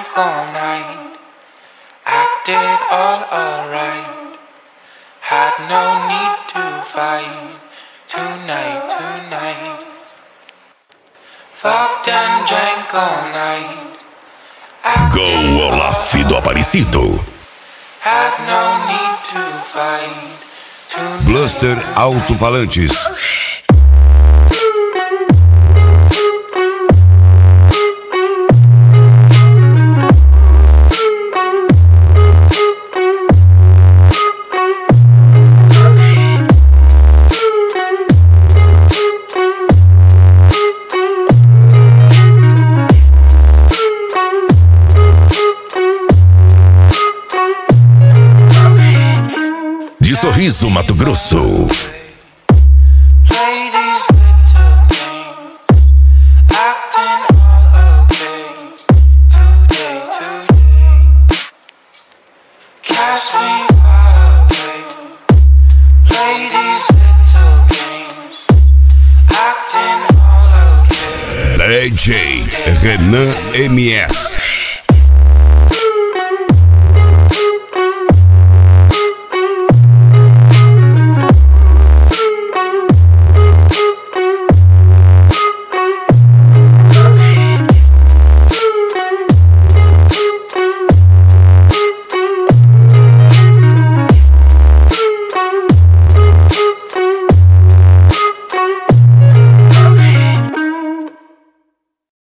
all night, acted all alright, had no need to fight, tonight. Fucked and drank all night, Com Olaf do Aparecido. had no need to fight, tonight. Blaster Alto-Falantes. De Sorriso, Mato Grosso. Play these little games, acting all okay. Today, cast me far away. Play these little games, acting all okay. DJ Renan MS.